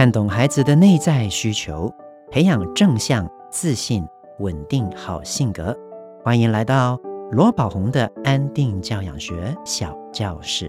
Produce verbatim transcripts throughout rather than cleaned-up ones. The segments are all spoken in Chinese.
看懂孩子的内在需求，培养正向、自信、稳定好性格。欢迎来到罗宝红的安定教养学小教室。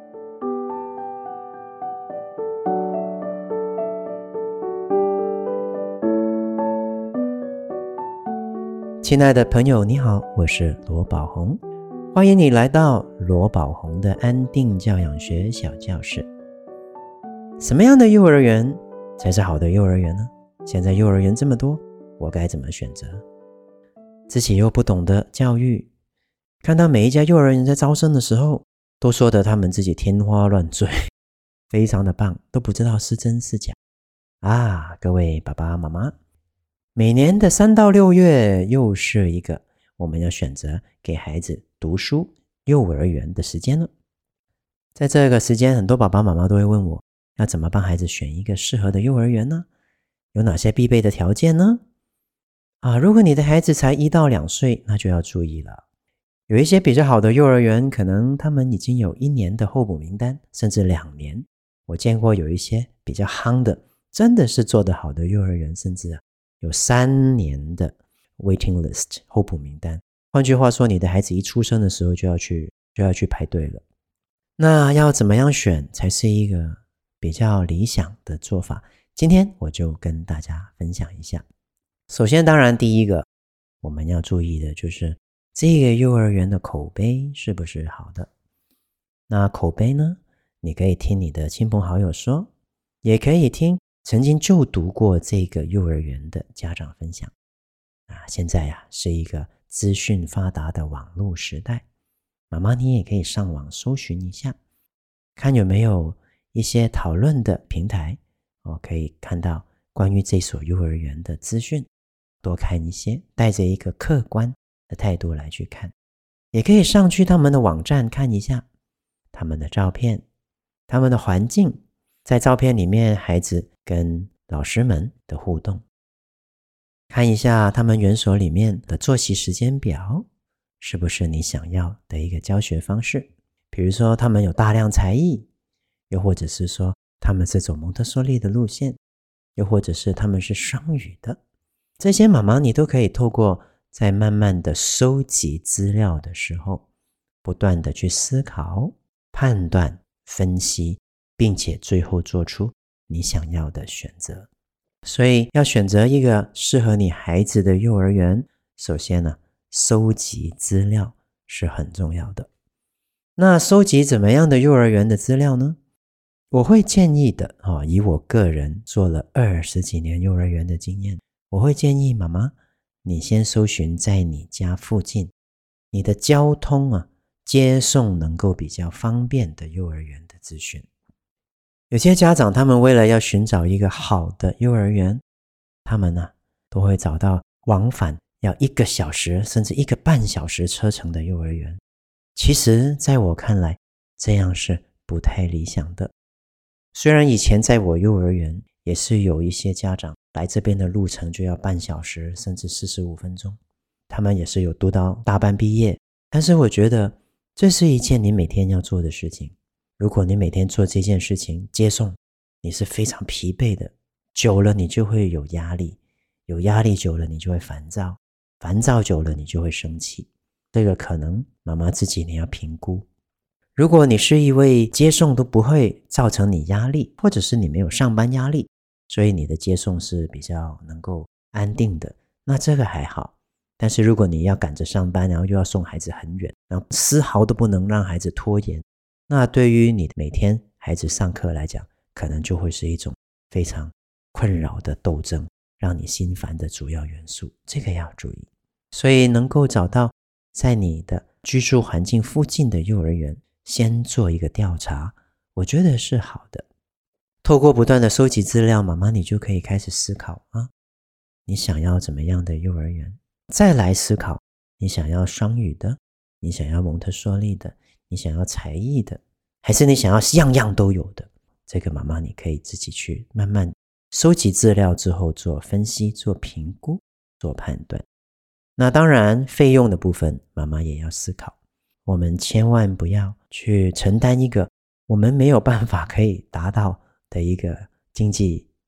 亲爱的朋友，你好，我是罗宝红，欢迎你来到罗宝红的安定教养学小教室。什么样的幼儿园才是好的幼儿园呢？现在幼儿园这么多，我该怎么选择？自己又不懂得教育，看到每一家幼儿园在招生的时候，都说的他们自己天花乱坠，非常的棒，都不知道是真是假啊！各位爸爸妈妈，每年的三到六月又是一个我们要选择给孩子读书幼儿园的时间了。在这个时间，很多爸爸妈妈都会问我，要怎么帮孩子选一个适合的幼儿园呢？有哪些必备的条件呢？啊，如果你的孩子才一到两岁，那就要注意了。有一些比较好的幼儿园，可能他们已经有一年的候补名单，甚至两年。我见过有一些比较夯的，真的是做得好的幼儿园，甚至有三年的 waiting list 候补名单。换句话说，你的孩子一出生的时候就要去就要去排队了。那要怎么样选才是一个比较理想的做法？今天我就跟大家分享一下。首先，当然第一个我们要注意的就是这个幼儿园的口碑是不是好的。那口碑呢，你可以听你的亲朋好友说，也可以听曾经就读过这个幼儿园的家长分享。啊，现在呀、啊、是一个资讯发达的网络时代，妈妈你也可以上网搜寻一下，看有没有一些讨论的平台，哦，可以看到关于这所幼儿园的资讯，多看一些，带着一个客观的态度来去看。也可以上去他们的网站看一下他们的照片，他们的环境，在照片里面孩子跟老师们的互动，看一下他们园所里面的作息时间表，是不是你想要的一个教学方式。比如说他们有大量才艺，又或者是说他们是走蒙特梭利的路线，又或者是他们是双语的。这些妈妈你都可以透过在慢慢的收集资料的时候，不断的去思考、判断、分析，并且最后做出你想要的选择。所以要选择一个适合你孩子的幼儿园，首先呢，收集资料是很重要的。那收集怎么样的幼儿园的资料呢？我会建议的、哦、以我个人做了二十几年幼儿园的经验，我会建议妈妈，你先搜寻在你家附近，你的交通啊接送能够比较方便的幼儿园的资讯。有些家长他们为了要寻找一个好的幼儿园，他们呢、啊、都会找到往返要一个小时甚至一个半小时车程的幼儿园。其实在我看来，这样是不太理想的。虽然以前在我幼儿园也是有一些家长来这边的路程就要半小时甚至四十五分钟，他们也是有读到大班毕业，但是我觉得这是一件你每天要做的事情。如果你每天做这件事情接送，你是非常疲惫的，久了你就会有压力，有压力久了你就会烦躁，烦躁久了你就会生气。这个可能妈妈自己你要评估。如果你是一位接送都不会造成你压力，或者是你没有上班压力，所以你的接送是比较能够安定的，那这个还好。但是如果你要赶着上班，然后又要送孩子很远，然后丝毫都不能让孩子拖延，那对于你每天孩子上课来讲，可能就会是一种非常困扰的斗争，让你心烦的主要元素，这个要注意。所以能够找到在你的居住环境附近的幼儿园，先做一个调查，我觉得是好的。透过不断的收集资料，妈妈你就可以开始思考啊，你想要怎么样的幼儿园，再来思考你想要双语的，你想要蒙特梭利的，你想要才艺的，还是你想要样样都有的。这个妈妈你可以自己去慢慢收集资料之后做分析、做评估、做判断。那当然费用的部分妈妈也要思考，我们千万不要去承担一个我们没有办法可以达到的一个经济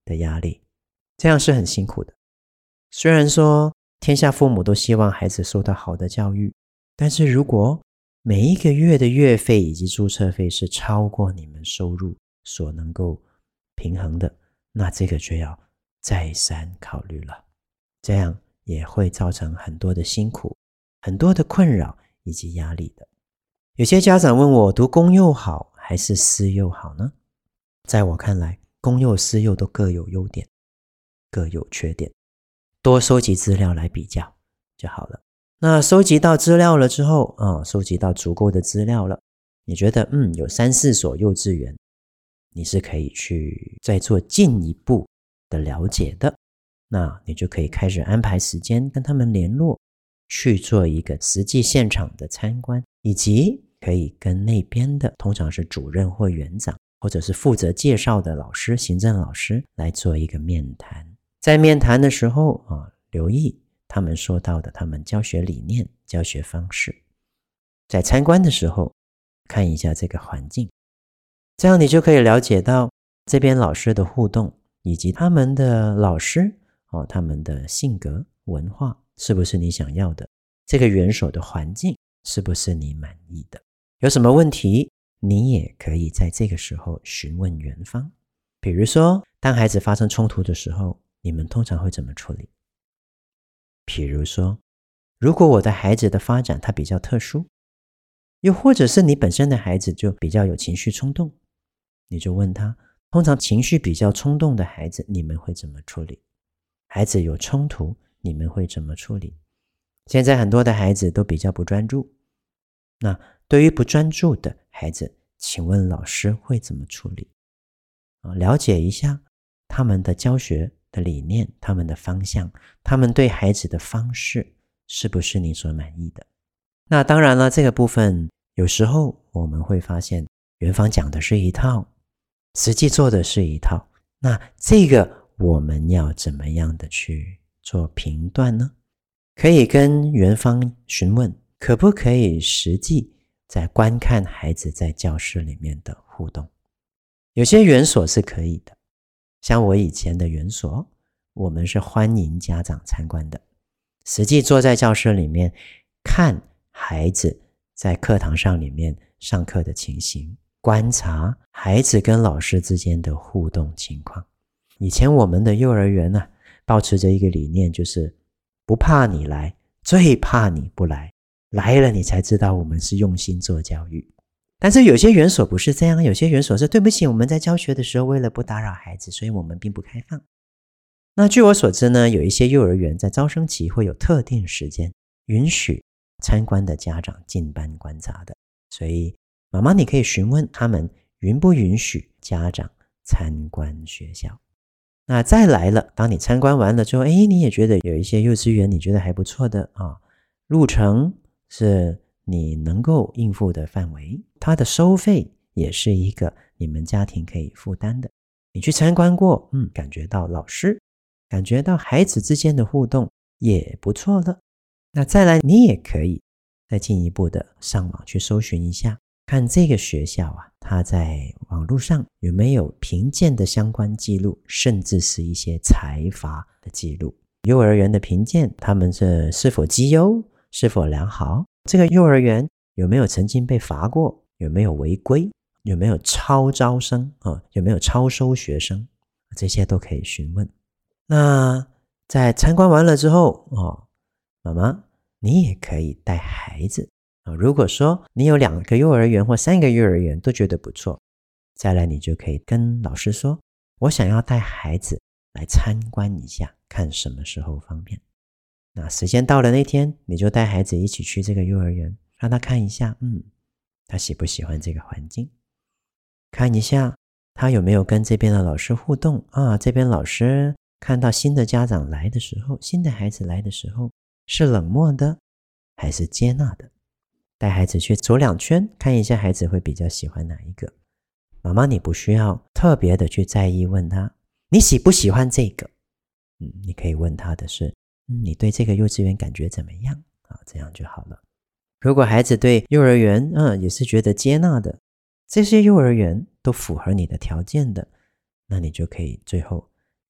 的压力，这样是很辛苦的。虽然说天下父母都希望孩子受到好的教育，但是如果每一个月的月费以及注册费是超过你们收入所能够平衡的，那这个就要再三考虑了。这样也会造成很多的辛苦，很多的困扰以及压力的。有些家长问我，读公幼好还是私幼好呢？在我看来，公幼私幼都各有优点，各有缺点，多收集资料来比较就好了。那收集到资料了之后啊，收集到足够的资料了，你觉得嗯有三四所幼稚园，你是可以去再做进一步的了解的，那你就可以开始安排时间跟他们联络，去做一个实际现场的参观，以及可以跟那边的通常是主任或园长，或者是负责介绍的老师、行政老师来做一个面谈。在面谈的时候啊，留意他们说到的他们教学理念、教学方式。在参观的时候看一下这个环境，这样你就可以了解到这边老师的互动，以及他们的老师哦，他们的性格、文化是不是你想要的，这个园所的环境是不是你满意的。有什么问题你也可以在这个时候询问园方。比如说当孩子发生冲突的时候，你们通常会怎么处理？比如说如果我的孩子的发展他比较特殊，又或者是你本身的孩子就比较有情绪冲动，你就问他，通常情绪比较冲动的孩子你们会怎么处理？孩子有冲突你们会怎么处理？现在很多的孩子都比较不专注，那对于不专注的孩子，请问老师会怎么处理？了解一下他们的教学的理念，他们的方向，他们对孩子的方式是不是你所满意的。那当然了，这个部分有时候我们会发现园方讲的是一套，实际做的是一套，那这个我们要怎么样的去做评断呢？可以跟园方询问，可不可以实际在观看孩子在教室里面的互动。有些园所是可以的，像我以前的园所，我们是欢迎家长参观的，实际坐在教室里面看孩子在课堂上里面上课的情形，观察孩子跟老师之间的互动情况。以前我们的幼儿园呢、啊，抱持着一个理念，就是不怕你来，最怕你不来，来了你才知道我们是用心做教育。但是有些园所不是这样，有些园所是对不起，我们在教学的时候为了不打扰孩子，所以我们并不开放。那据我所知呢，有一些幼儿园在招生期会有特定时间允许参观的家长进班观察的，所以妈妈你可以询问他们允不允许家长参观学校。那再来了，当你参观完了之后，诶，你也觉得有一些幼稚园你觉得还不错的啊，路程是你能够应付的范围，它的收费也是一个你们家庭可以负担的。你去参观过，嗯，感觉到老师，感觉到孩子之间的互动也不错了。那再来，你也可以再进一步的上网去搜寻一下，看这个学校啊，它在网络上有没有评鉴的相关记录，甚至是一些裁罚的记录。幼儿园的评鉴，他们是是否绩优，是否良好，这个幼儿园有没有曾经被罚过，有没有违规，有没有超招生、哦、有没有超收学生，这些都可以询问。那在参观完了之后、哦、妈妈你也可以带孩子、哦、如果说你有两个幼儿园或三个幼儿园都觉得不错，再来你就可以跟老师说，我想要带孩子来参观一下，看什么时候方便。那时间到了那天，你就带孩子一起去这个幼儿园，让他看一下，嗯，他喜不喜欢这个环境，看一下他有没有跟这边的老师互动啊。这边老师看到新的家长来的时候，新的孩子来的时候，是冷漠的还是接纳的。带孩子去走两圈，看一下孩子会比较喜欢哪一个。妈妈你不需要特别的去在意问他你喜不喜欢这个，嗯，你可以问他的是你对这个幼稚园感觉怎么样啊？这样就好了。如果孩子对幼儿园嗯也是觉得接纳的，这些幼儿园都符合你的条件的，那你就可以最后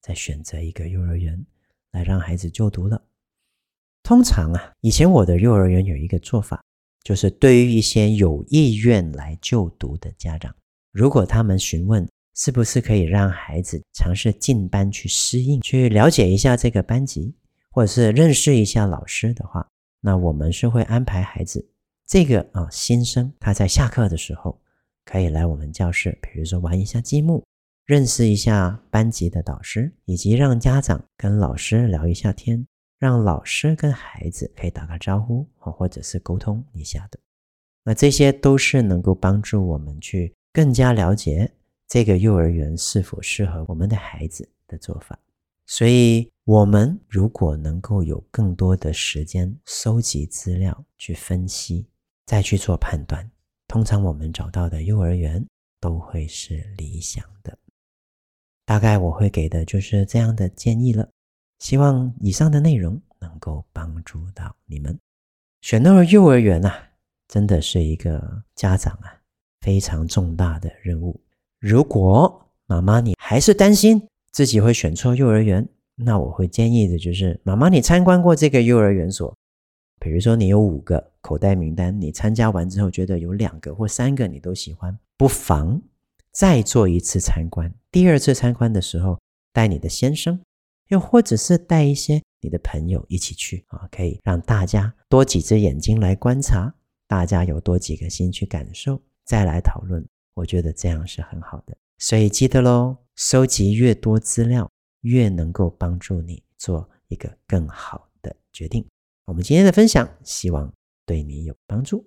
再选择一个幼儿园来让孩子就读了。通常啊，以前我的幼儿园有一个做法，就是对于一些有意愿来就读的家长，如果他们询问是不是可以让孩子尝试进班去适应，去了解一下这个班级，或者是认识一下老师的话，那我们是会安排孩子这个啊新生他在下课的时候可以来我们教室，比如说玩一下积木，认识一下班级的导师，以及让家长跟老师聊一下天，让老师跟孩子可以打个招呼，或者是沟通一下的。那这些都是能够帮助我们去更加了解这个幼儿园是否适合我们的孩子的做法。所以我们如果能够有更多的时间收集资料去分析，再去做判断，通常我们找到的幼儿园都会是理想的。大概我会给的就是这样的建议了，希望以上的内容能够帮助到你们。选到了幼儿园啊，真的是一个家长啊非常重大的任务。如果妈妈你还是担心自己会选错幼儿园，那我会建议的就是妈妈你参观过这个幼儿园所，比如说你有五个口袋名单，你参加完之后觉得有两个或三个你都喜欢，不妨再做一次参观。第二次参观的时候带你的先生，又或者是带一些你的朋友一起去啊，可以让大家多几只眼睛来观察，大家有多几个心去感受，再来讨论，我觉得这样是很好的。所以记得咯，收集越多资料，越能够帮助你做一个更好的决定。我们今天的分享希望对你有帮助。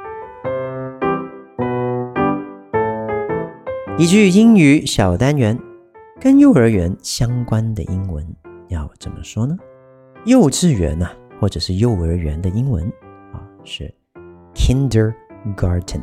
一句英语小单元，跟幼儿园相关的英文要怎么说呢？幼稚园啊，或者是幼儿园的英文啊，是 kindergarten。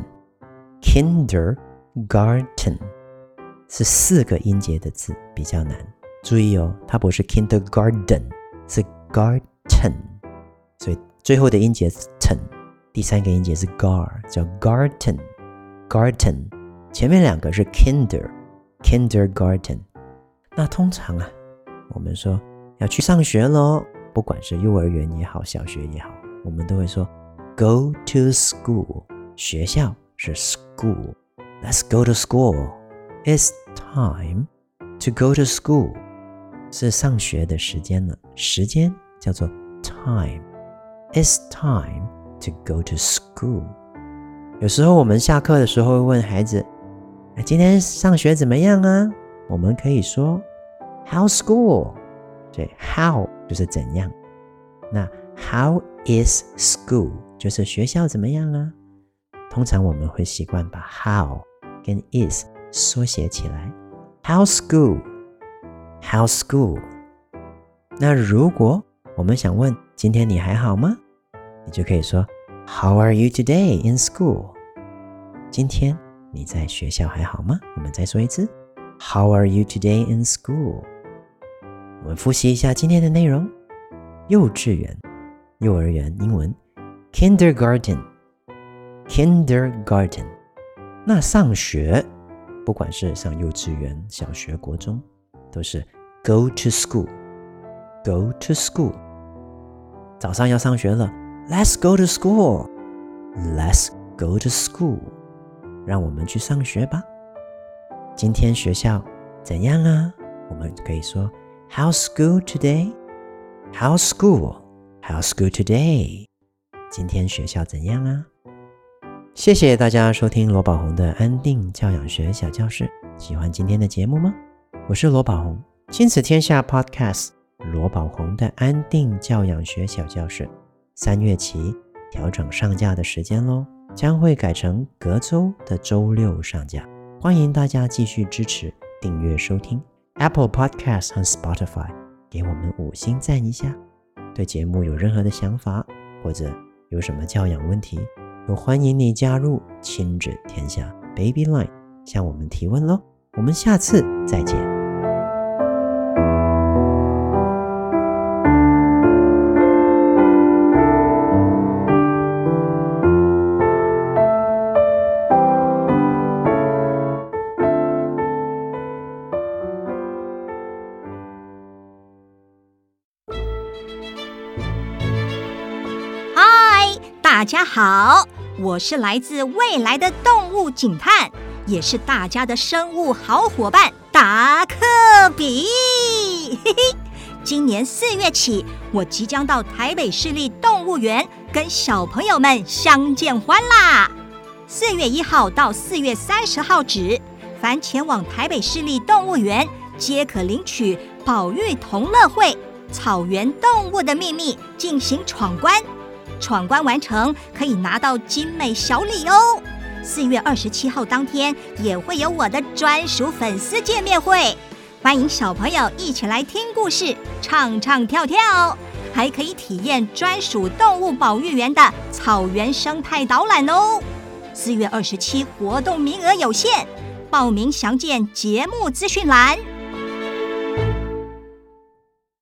kindergarten 是四个音节的字，比较难。注意哦，它不是 kindergarten， 是 garten， 所以最后的音节是 ten， 第三个音节是 gar， 叫 garten garten， 前面两个是 kinder kindergarten。 那通常啊，我们说要去上学咯，不管是幼儿园也好，小学也好，我们都会说 go to school， 学校是 school， let's go to school， it's time to go to school， 是上学的时间了，时间叫做 time， it's time to go to school。 有时候我们下课的时候会问孩子，今天上学怎么样啊？我们可以说 how's school， 对， how 就是怎样，那 how is school 就是学校怎么样啊？通常我们会习惯把 how 跟 is 缩写起来， how's school how's school。 那如果我们想问今天你还好吗？你就可以说 how are you today in school， 今天你在学校还好吗？我们再说一次 how are you today in school。 我们复习一下今天的内容。幼稚园，幼儿园英文 kindergarten kindergarten。 那上学，不管是上幼稚园、小学、国中，都是 go to school go to school。 早上要上学了， let's go to school let's go to school， 让我们去上学吧。今天学校怎样啊？我们可以说 how's school today how's school how's school today， 今天学校怎样啊？谢谢大家收听罗宝红的安定教养学小教室。喜欢今天的节目吗？我是罗宝红，亲子天下 Podcast 罗宝红的安定教养学小教室，三月起调整上架的时间咯，将会改成隔周的周六上架。欢迎大家继续支持订阅收听 Apple Podcast 和 Spotify， 给我们五星赞一下。对节目有任何的想法，或者有什么教养问题，都欢迎你加入亲子天下 Baby Line 向我们提问咯。我们下次再见。 大家好，我是来自未来的动物警探，也是大家的生物好伙伴达克比。嘿嘿，今年四月起，我即将到台北市立动物园跟小朋友们相见欢啦。四月一号到四月三十号止，凡前往台北市立动物园，皆可领取保育同乐会草原动物的秘密进行闯关，闯关完成可以拿到精美小礼哦。四月二十七号当天也会有我的专属粉丝见面会，欢迎小朋友一起来听故事，唱唱跳跳，还可以体验专属动物保育员的草原生态导览哦。四月二十七活动名额有限，报名详见节目资讯栏。